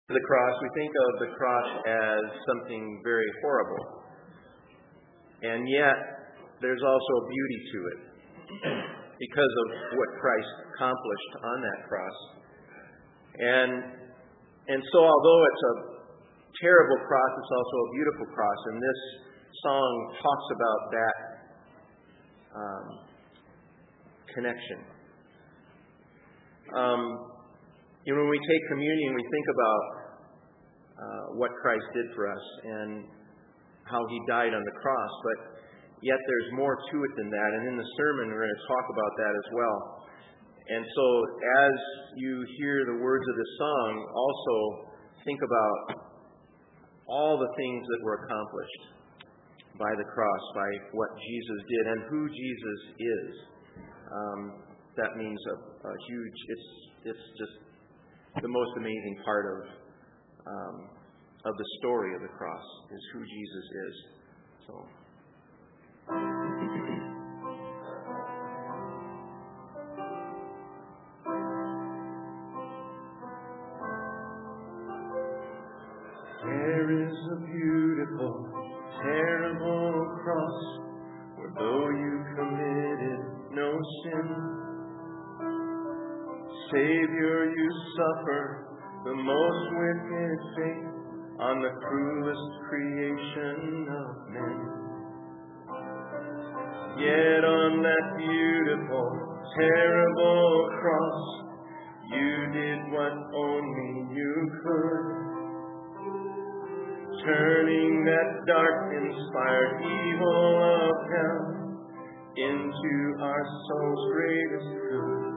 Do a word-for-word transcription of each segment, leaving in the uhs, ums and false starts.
The cross, we think of the cross as something very horrible. And yet, there's also a beauty to it because of what Christ accomplished on that cross. And and so although it's a terrible cross, it's also a beautiful cross. And this song talks about that um, connection. Um, you know, when we take communion, we think about uh, what Christ did for us and how He died on the cross. But yet there's more to it than that. And in the sermon, we're going to talk about that as well. And so as you hear the words of this song, also think about all the things that were accomplished by the cross, by what Jesus did and who Jesus is. Um, that means a, a huge, it's it's just the most amazing part of um, of the story of the cross is who Jesus is. So. There is a beautiful, terrible cross where though you committed no sin, Savior, you suffer the most wicked fate on the cruelest creation of men. Yet on that beautiful, terrible cross, you did what only you could. Turning that dark, inspired evil of hell into our soul's greatest good.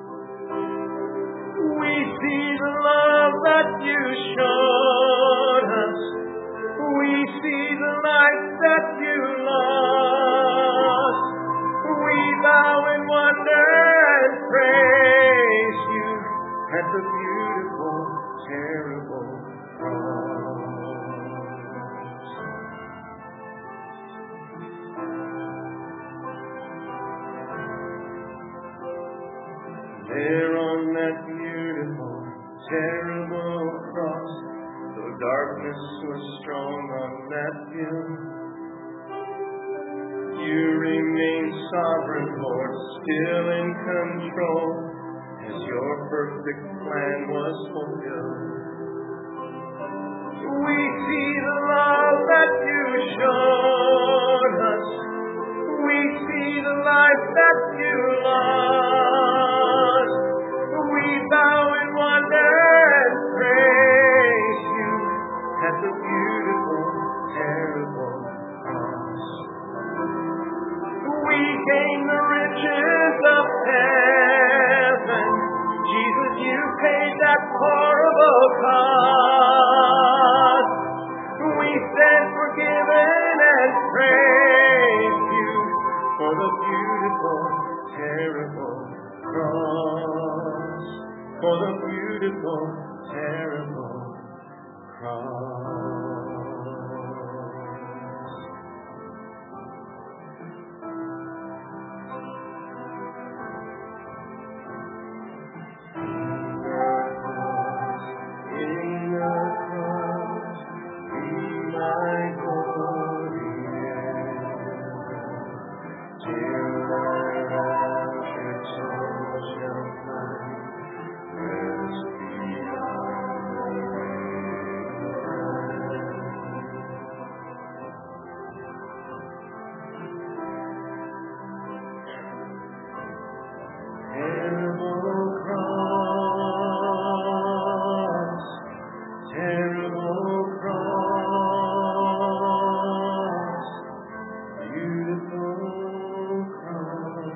We see the love that you showed us. We see the light that you lost. We bow in wonder and praise you at the beautiful, terrible cross. There on that beautiful, terrible cross, though darkness was strong on that hill, you remain sovereign, Lord, still in control, as your perfect plan was fulfilled. We see the love that you showed us. We see the life that you lost. We bow in wonder and praise you at the beautiful, terrible cross. We gain the riches of heaven. Jesus, you paid that horrible cost. We stand forgiven and praise you for the beautiful, terrible cross. For the beautiful, terrible cross. In the cross, be my glory ever, till my raptured soul shall find rest beyond the terrible cross, terrible cross, beautiful cross.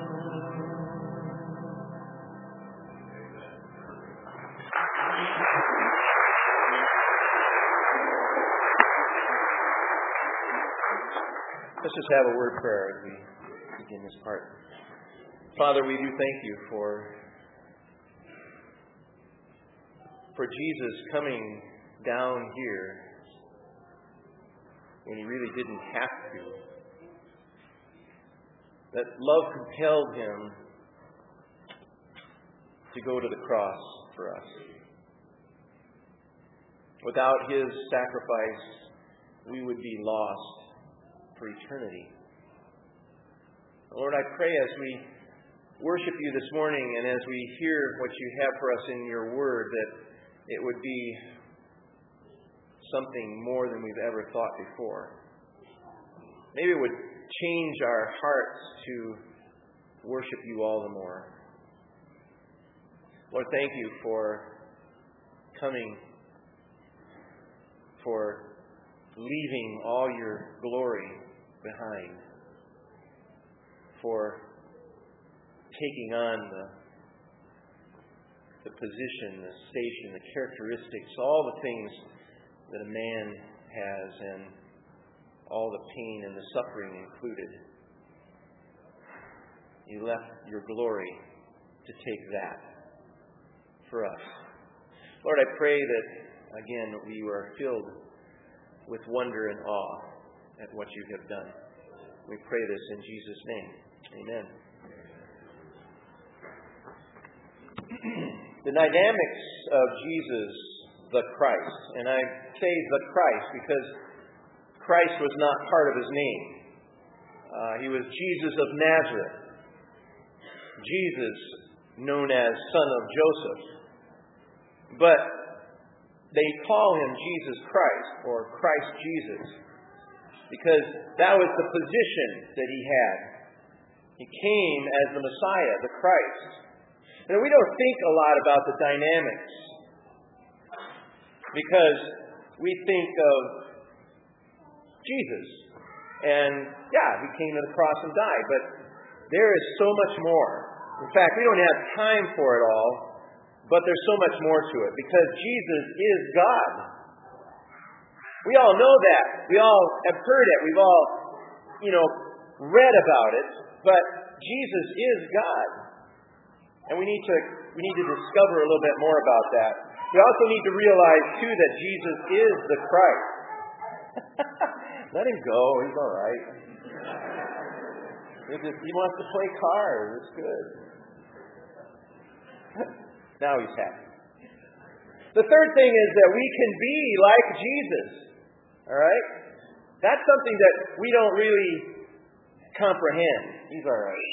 Let's just have a word prayer as we begin this part. Father, we do thank you for for Jesus coming down here when he really didn't have to. That love compelled him to go to the cross for us. Without His sacrifice, we would be lost for eternity. Lord, I pray as we worship You this morning and as we hear what You have for us in Your Word, that it would be something more than we've ever thought before. Maybe it would change our hearts to worship You all the more. Lord, thank You for coming, for leaving all Your glory behind, for taking on the, the position, the station, the characteristics, all the things that a man has, and all the pain and the suffering included. You left Your glory to take that for us. Lord, I pray that, again, we are filled with wonder and awe at what You have done. We pray this in Jesus' name. Amen. The dynamics of Jesus, the Christ. And I say the Christ because Christ was not part of His name. Uh, he was Jesus of Nazareth. Jesus, known as son of Joseph. But they call Him Jesus Christ, or Christ Jesus, because that was the position that He had. He came as the Messiah, the Christ. And we don't think a lot about the dynamics, because we think of Jesus. And yeah, He came to the cross and died, but there is so much more. In fact, we don't have time for it all, but there's so much more to it, because Jesus is God. We all know that. We all have heard it. We've all, you know, read about it, but Jesus is God. And we need to we need to discover a little bit more about that. We also need to realize, too, that Jesus is the Christ. Let him go. He's all right. He, just, he wants to play cards. It's good. Now he's happy. The third thing is that we can be like Jesus. All right? That's something that we don't really comprehend. He's all right.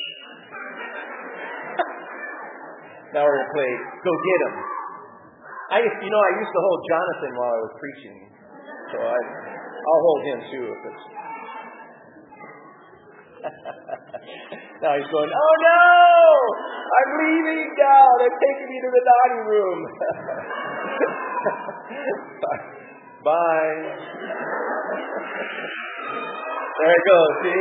Now we're going to play Go Get 'Em. I, you know, I used to hold Jonathan while I was preaching, so I, I'll hold him too if it's. Now he's going, oh no! I'm leaving now. They're taking me to the dining room. Bye. There it goes. See.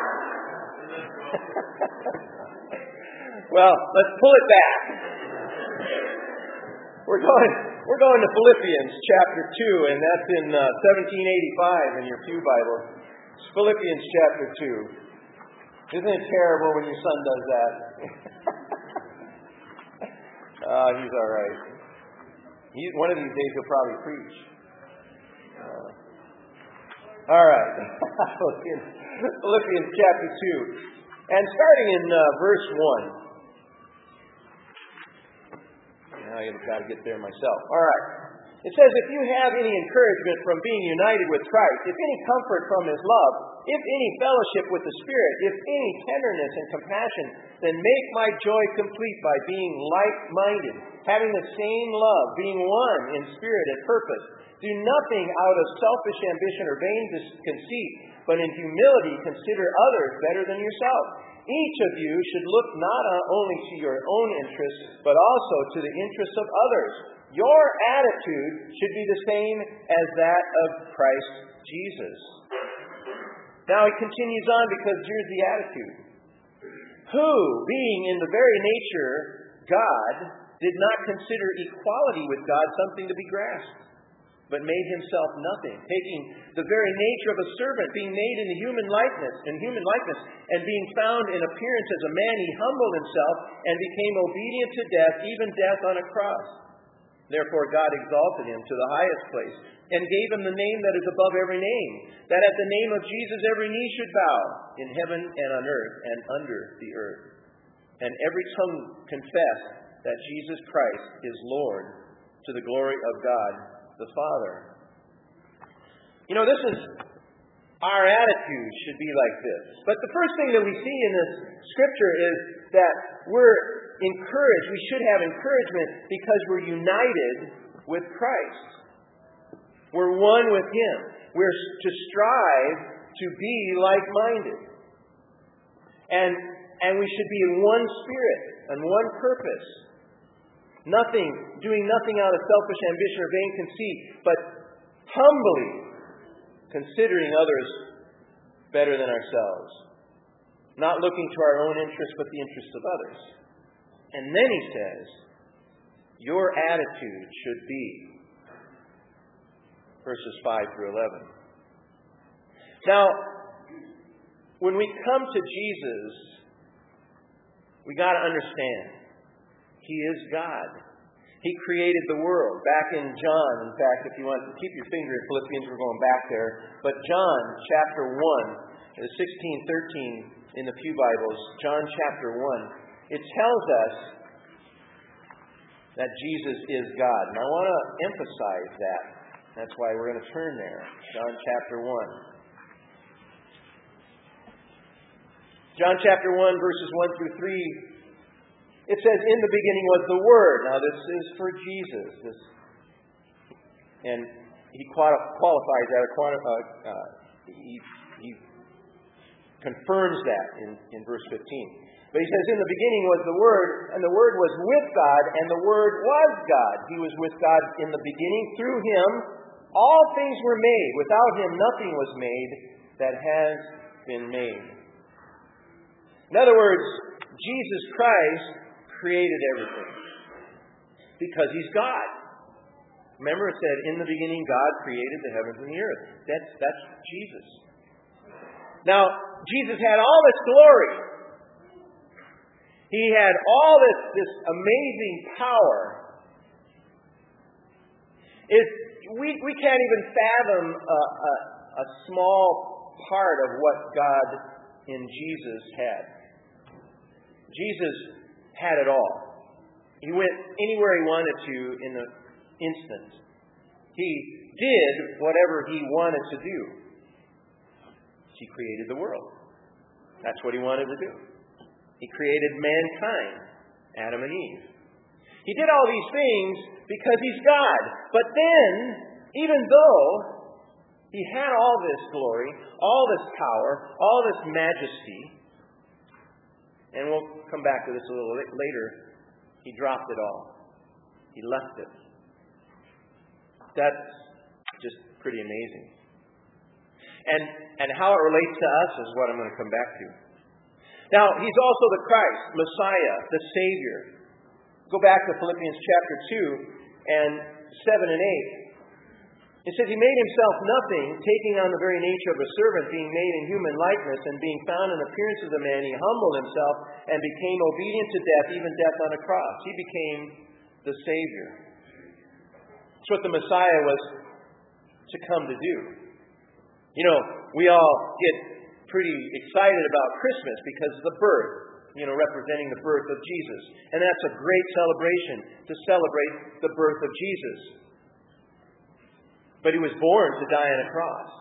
Well, let's pull it back. We're going, we're going to Philippians chapter two, and that's in uh, seventeen eighty-five in your Pew Bible. It's Philippians chapter two. Isn't it terrible when your son does that? uh, he's all right. He's, one of these days he'll probably preach. Uh, all right. Philippians, Philippians chapter two. And starting in uh, verse one. I've got to get there myself. All right. It says, if you have any encouragement from being united with Christ, if any comfort from His love, if any fellowship with the Spirit, if any tenderness and compassion, then make my joy complete by being like-minded, having the same love, being one in spirit and purpose. Do nothing out of selfish ambition or vain conceit, but in humility consider others better than yourself. Each of you should look not only to your own interests, but also to the interests of others. Your attitude should be the same as that of Christ Jesus. Now he continues on, because here's the attitude. Who, being in the very nature God, did not consider equality with God something to be grasped, but made Himself nothing, taking the very nature of a servant, being made in the human likeness, in human likeness, and being found in appearance as a man, He humbled Himself and became obedient to death, even death on a cross. Therefore God exalted Him to the highest place, and gave Him the name that is above every name, that at the name of Jesus every knee should bow, in heaven and on earth and under the earth, and every tongue confess that Jesus Christ is Lord, to the glory of God the Father. You know, this is, our attitude should be like this. But the first thing that we see in this Scripture is that we're encouraged, we should have encouragement because we're united with Christ. We're one with Him. We're to strive to be like-minded. And, and we should be in one spirit and one purpose. Nothing, doing nothing out of selfish ambition or vain conceit, but humbly considering others better than ourselves. Not looking to our own interests, but the interests of others. And then he says, your attitude should be, verses five through eleven. Now, when we come to Jesus, we got to understand, He is God. He created the world. Back in John, in fact, if you want to keep your finger in Philippians, we're going back there. But John chapter one, sixteen thirteen in the Pew Bibles, John chapter one, it tells us that Jesus is God. And I want to emphasize that. That's why we're going to turn there. John chapter one. John chapter one, verses one through three. It says, in the beginning was the Word. Now this is for Jesus. This, and he qualifies that. Uh, uh, he, he confirms that in, in verse fifteen. But he says, in the beginning was the Word, and the Word was with God, and the Word was God. He was with God in the beginning. Through Him all things were made. Without Him nothing was made that has been made. In other words, Jesus Christ created everything because He's God. Remember it said, in the beginning God created the heavens and the earth. That's, that's Jesus. Now, Jesus had all this glory. He had all this, this amazing power. It, we, we can't even fathom a, a, a small part of what God in Jesus had. Jesus had it all. He went anywhere He wanted to in an instant. He did whatever He wanted to do. He created the world. That's what He wanted to do. He created mankind, Adam and Eve. He did all these things because He's God. But then, even though He had all this glory, all this power, all this majesty, and we'll come back to this a little later, He dropped it all. He left it. That's just pretty amazing. And and how it relates to us is what I'm going to come back to. Now, He's also the Christ, Messiah, the Savior. Go back to Philippians chapter two and seven and eight. It says, He made Himself nothing, taking on the very nature of a servant, being made in human likeness, and being found in appearance as a man, He humbled Himself and became obedient to death, even death on a cross. He became the Savior. That's what the Messiah was to come to do. You know, we all get pretty excited about Christmas because of the birth, you know, representing the birth of Jesus. And that's a great celebration, to celebrate the birth of Jesus. But He was born to die on a cross.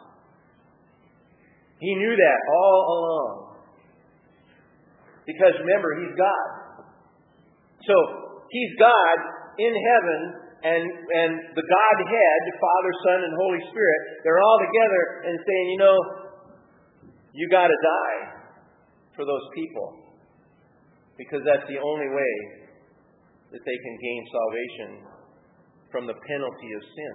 He knew that all along. Because remember, He's God. So, He's God in heaven, and, and the Godhead, Father, Son, and Holy Spirit, they're all together and saying, you know, you got to die for those people. Because that's the only way that they can gain salvation from the penalty of sin.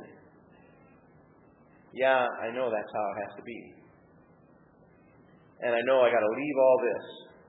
Yeah, I know that's how it has to be. And I know I got to leave all this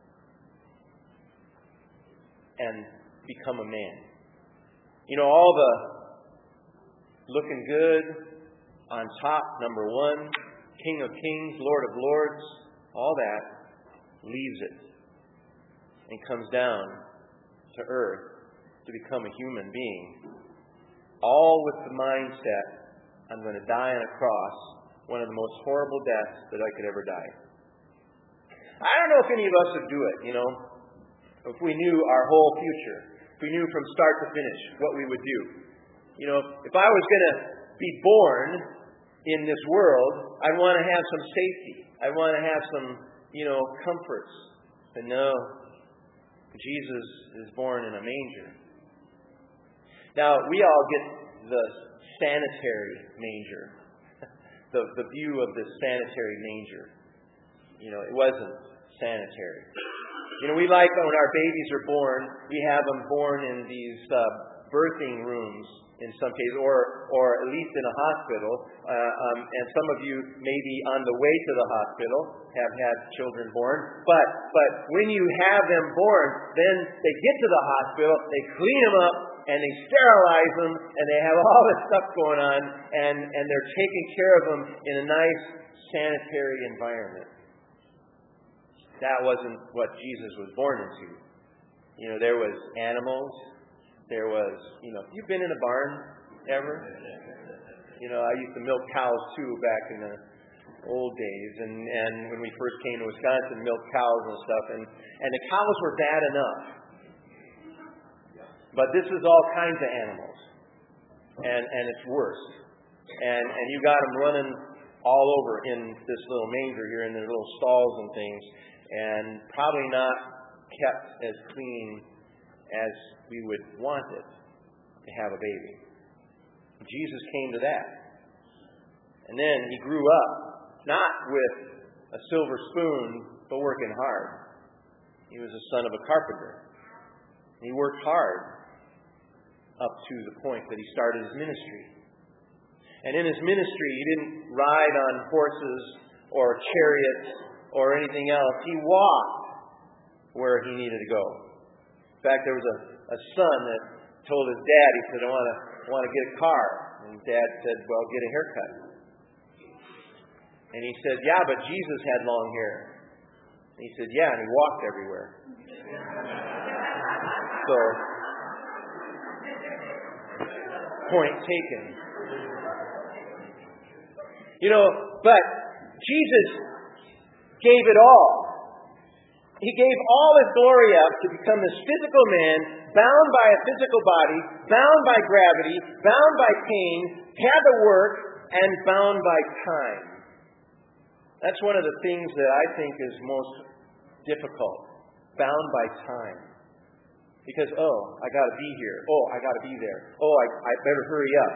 and become a man. You know, all the looking good, on top, number one, King of Kings, Lord of Lords, all that leaves it and comes down to earth to become a human being. All with the mindset, I'm going to die on a cross, one of the most horrible deaths that I could ever die. I don't know if any of us would do it, you know, if we knew our whole future, if we knew from start to finish what we would do. You know, if I was going to be born in this world, I want to have some safety. I want to have some, you know, comforts. But no, Jesus is born in a manger. Now, we all get the sanitary manger, the, the view of the sanitary manger. You know, it wasn't sanitary. You know, we like when our babies are born, we have them born in these uh, birthing rooms in some cases, or or at least in a hospital. Uh, um, and some of you may be on the way to the hospital, have had children born. But but when you have them born, then they get to the hospital, they clean them up, and they sterilize them, and they have all this stuff going on, and, and they're taking care of them in a nice sanitary environment. That wasn't what Jesus was born into. You know, there was animals. There was, you know, you've been in a barn ever? You know, I used to milk cows too back in the old days. And, and when we first came to Wisconsin, milk cows and stuff. And, and the cows were bad enough. But this is all kinds of animals. And, and it's worse. And, and you got them running all over in this little manger here, in their little stalls and things. And probably not kept as clean as we would want it to have a baby. Jesus came to that. And then he grew up, not with a silver spoon, but working hard. He was the son of a carpenter. He worked hard up to the point that he started his ministry. And in his ministry, he didn't ride on horses or chariots or anything else. He walked where he needed to go. In fact, there was a, a son that told his dad, he said, I want to want to get a car. And Dad said, well, get a haircut. And he said, yeah, but Jesus had long hair. And he said, yeah, and he walked everywhere. So, point taken. You know, but Jesus gave it all. He gave all his glory up to become this physical man, bound by a physical body, bound by gravity, bound by pain, had to work, and bound by time. That's one of the things that I think is most difficult. Bound by time. Because, oh, I got to be here. Oh, I got to be there. Oh, I, I better hurry up.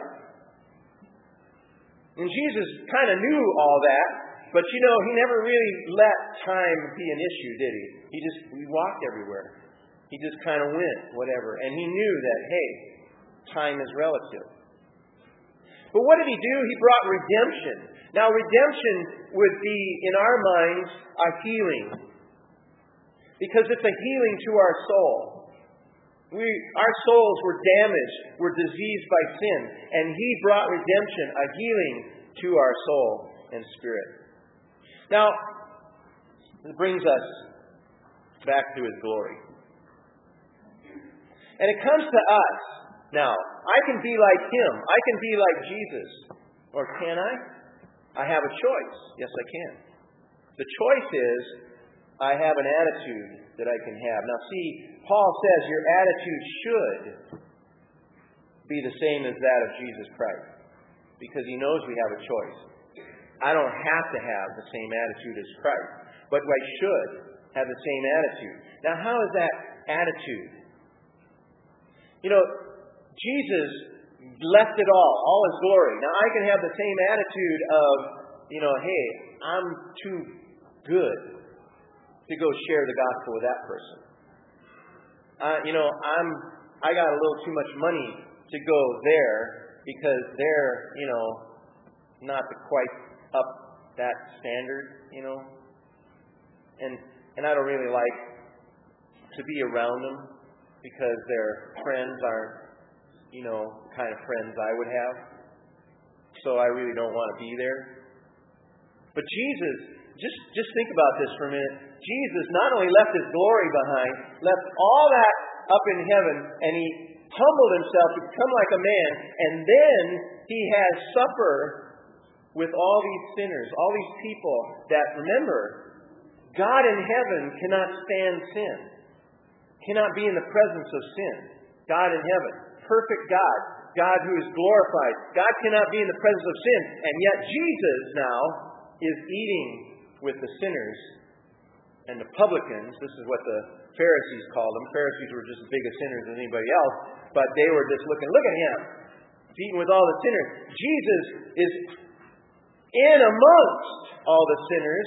And Jesus kind of knew all that. But, you know, he never really let time be an issue, did he? He just, he walked everywhere. He just kind of went, whatever. And he knew that, hey, time is relative. But what did he do? He brought redemption. Now, redemption would be, in our minds, a healing. Because it's a healing to our soul. We, our souls were damaged, were diseased by sin. And he brought redemption, a healing to our soul and spirit. Now, it brings us back to his glory. And it comes to us. Now, I can be like him. I can be like Jesus. Or can I? I have a choice. Yes, I can. The choice is, I have an attitude that I can have. Now, see, Paul says your attitude should be the same as that of Jesus Christ. Because he knows we have a choice. I don't have to have the same attitude as Christ, but I should have the same attitude. Now, how is that attitude? You know, Jesus left it all, all his glory. Now, I can have the same attitude of, you know, hey, I'm too good to go share the gospel with that person. Uh, you know, I'm, I got a little too much money to go there because they're, you know, not the quite up that standard, you know. And and I don't really like to be around them because their friends aren't, you know, the kind of friends I would have. So I really don't want to be there. But Jesus, just, just think about this for a minute. Jesus not only left his glory behind, left all that up in heaven, and he humbled himself to become like a man, and then he has supper with all these sinners, all these people that, remember, God in heaven cannot stand sin. Cannot be in the presence of sin. God in heaven, perfect God, God who is glorified. God cannot be in the presence of sin. And yet Jesus now is eating with the sinners and the publicans. This is what the Pharisees called them. Pharisees were just as big a sinners as anybody else. But they were just looking, look at him. He's eating with all the sinners. Jesus is in amongst all the sinners.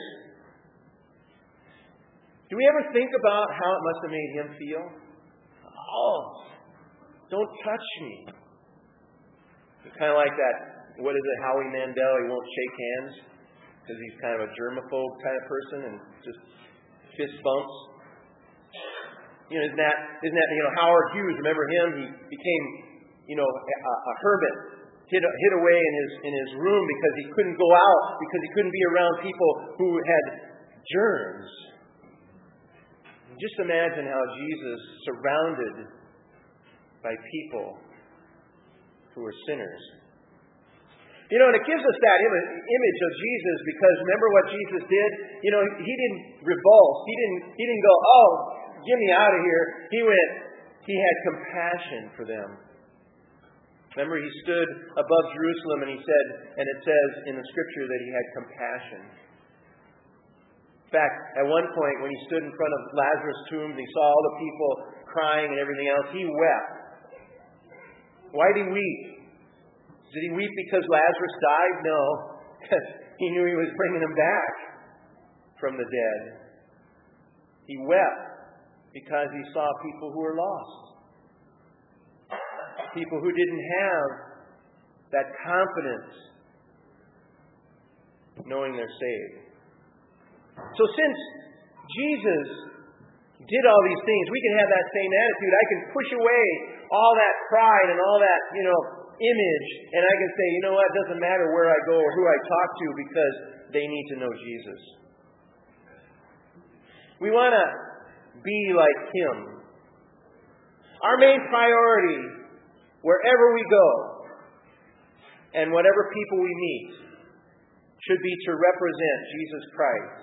Do we ever think about how it must have made him feel? Oh, don't touch me. It's kind of like that, what is it, Howie Mandel, he won't shake hands because he's kind of a germaphobe kind of person and just fist bumps. You know, isn't that, isn't that, you know, Howard Hughes, remember him? He became, you know, a, a hermit, hid, hid away in his, in his room because he couldn't go out, because he couldn't be around people who had germs. Just imagine how Jesus surrounded by people who were sinners. You know, and it gives us that im- image of Jesus because remember what Jesus did? You know, he didn't revulse. He didn't, he didn't go, oh, get me out of here. He went, he had compassion for them. Remember, he stood above Jerusalem and he said, and it says in the scripture that he had compassion. In fact, at one point when he stood in front of Lazarus' tomb and he saw all the people crying and everything else, he wept. Why did he weep? Did he weep because Lazarus died? No, because he knew he was bringing him back from the dead. He wept because he saw people who were lost. People who didn't have that confidence knowing they're saved. So since Jesus did all these things, we can have that same attitude. I can push away all that pride and all that, you know, image, and I can say, you know what, it doesn't matter where I go or who I talk to because they need to know Jesus. We want to be like him. Our main priority, wherever we go and whatever people we meet, should be to represent Jesus Christ.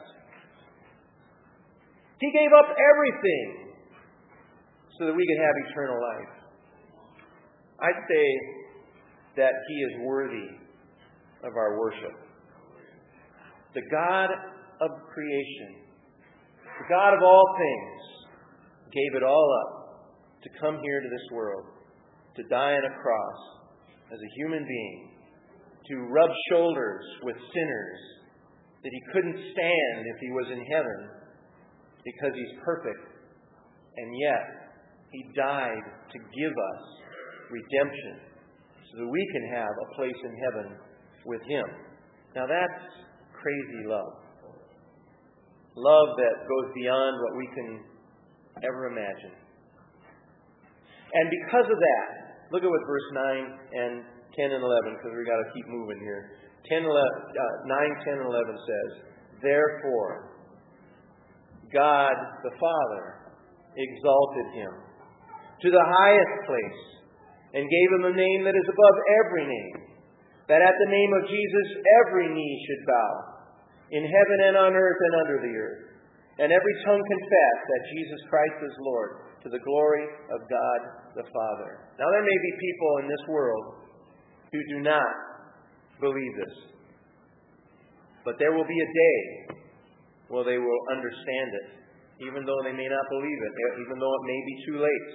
He gave up everything so that we could have eternal life. I'd say that he is worthy of our worship. The God of creation, the God of all things, gave it all up to come here to this world, to die on a cross as a human being, to rub shoulders with sinners that he couldn't stand if he was in heaven because he's perfect. And yet, he died to give us redemption so that we can have a place in heaven with him. Now that's crazy love. Love that goes beyond what we can ever imagine. And because of that, look at what verse nine and ten and eleven, because we've got to keep moving here. ten, eleven, uh, nine, ten, and eleven says, therefore, God the Father exalted him to the highest place and gave him a name that is above every name, that at the name of Jesus every knee should bow, in heaven and on earth and under the earth, and every tongue confess that Jesus Christ is Lord, to the glory of God the Father. Now there may be people in this world who do not believe this, but there will be a day where they will understand it, even though they may not believe it, even though it may be too late.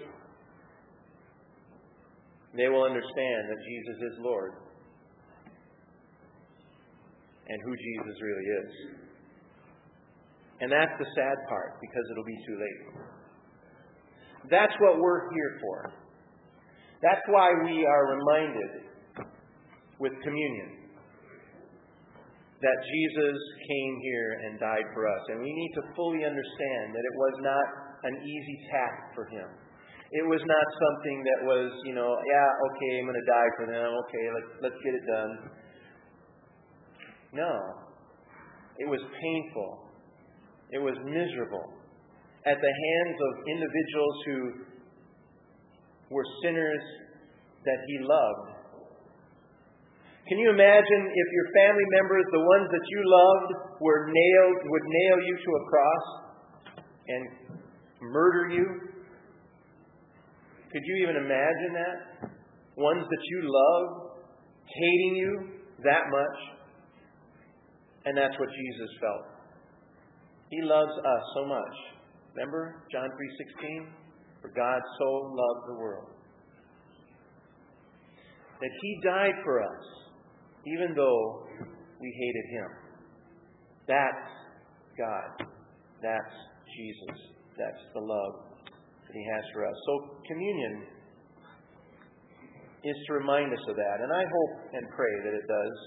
They will understand that Jesus is Lord and who Jesus really is. And that's the sad part, because it'll be too late. That's what we're here for. That's why we are reminded with communion that Jesus came here and died for us. And we need to fully understand that it was not an easy task for him. It was not something that was, you know, yeah, okay, I'm going to die for them. Okay, let's, let's get it done. No. It was painful. It was miserable at the hands of individuals who were sinners that he loved. Can you imagine if your family members, the ones that you loved, were nailed, would nail you to a cross and murder you? Could you even imagine that? ones that you love, hating you that much. And that's what Jesus felt. He loves us so much. Remember John three sixteen? For God so loved the world that He died for us, even though we hated Him. That's God. That's Jesus. That's the love that He has for us. So communion is to remind us of that. And I hope and pray that it does.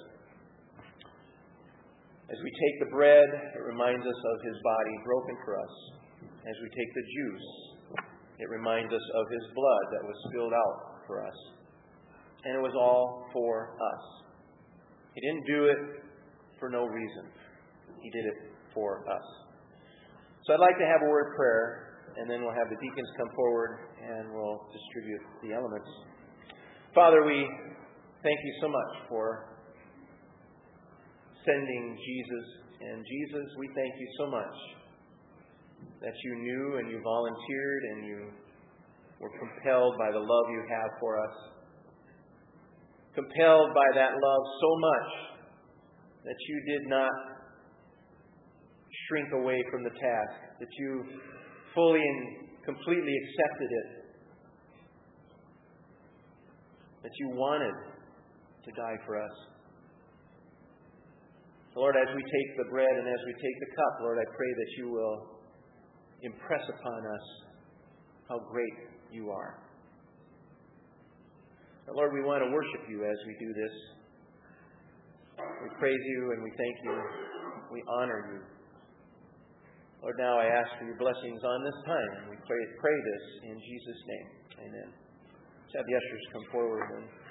As we take the bread, it reminds us of His body broken for us. As we take the juice, it reminds us of His blood that was spilled out for us. And it was all for us. He didn't do it for no reason. He did it for us. So I'd like to have a word of prayer, and then we'll have the deacons come forward and we'll distribute the elements. Father, we thank You so much for sending Jesus. And Jesus, we thank You so much that You knew and You volunteered and You were compelled by the love You have for us. Compelled by that love so much that You did not shrink away from the task, that You fully and completely accepted it, that You wanted to die for us. Lord, as we take the bread and as we take the cup, Lord, I pray that You will impress upon us how great You are. Lord, we want to worship You as we do this. We praise You and we thank You. We honor You. Lord, now I ask for Your blessings on this time, and we pray, pray this in Jesus' name. Amen. Let's have the ushers come forward and